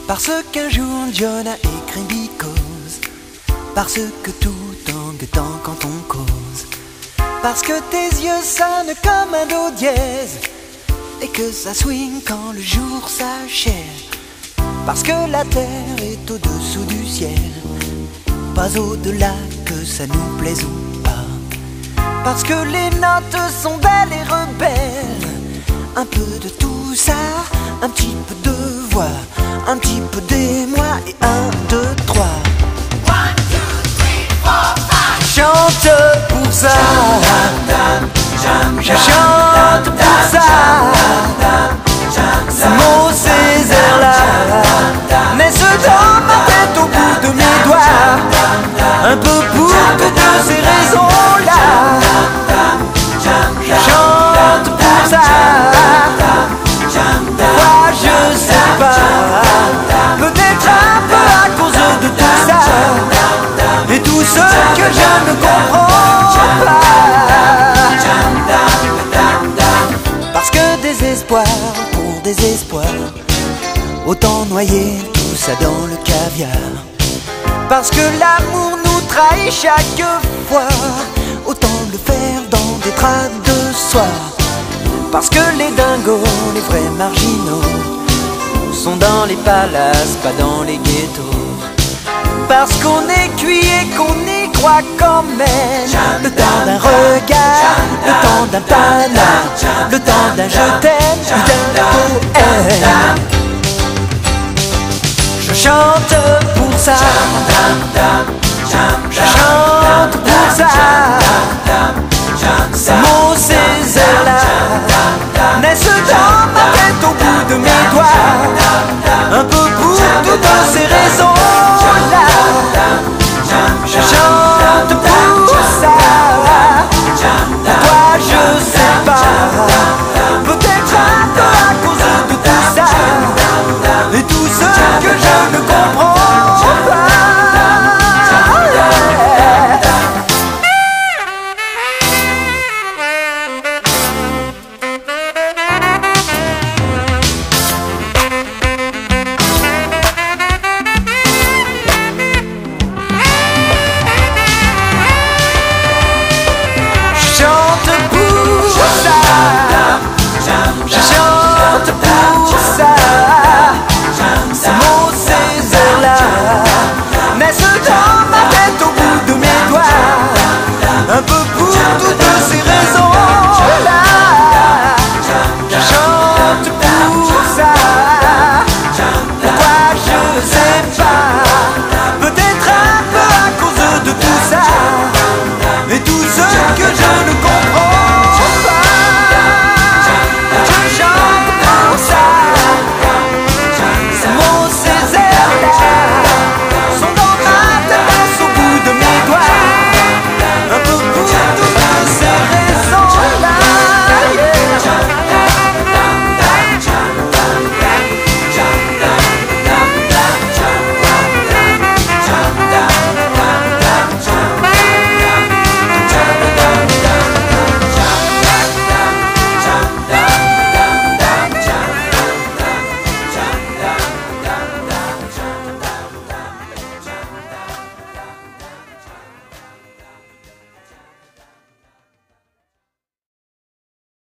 Parce qu'un jour John a écrit Because. Parce que tout tangue tant quand on cause. Parce que tes yeux sonnent comme un do dièse. Et que ça swing quand le jour s'achève. Parce que la terre est au-dessous du ciel. Pas au-delà que ça nous plaise ou pas. Parce que les notes sont belles et rebelles. Un peu de tout ça, un petit peu de voix, un petit peu d'émoi et 1, 2, 3. 1, 2, 3, 4, 5. Chante pour ça, je chante pour ça. Ces mots, ces airs-là naissent dans ma tête au bout de mes doigts. Un peu pour toutes ces raisons-là. Je chante pour ça. Pourquoi je sais pas. Peut-être un peu à cause de tout ça. Et tout ce que je ne comprends pas. Parce que désespoir pour désespoir, autant noyer tout ça dans le caviar. Parce que l'amour nous trahit chaque fois, autant le faire dans des draps de soie. Parce que les dingos, les vrais marginaux, sont dans les palaces, pas dans les ghettos. Parce qu'on est cuit et qu'on y croit quand même. Le temps d'un regard, le temps d'un panard, le temps d'un je t'aime, d'un poème. Je chante pour ça, je chante pour ça. Ces mots, ces airs-là naissent dans ma tête au bout de mes doigts. Un peu pour toutes ces raisons.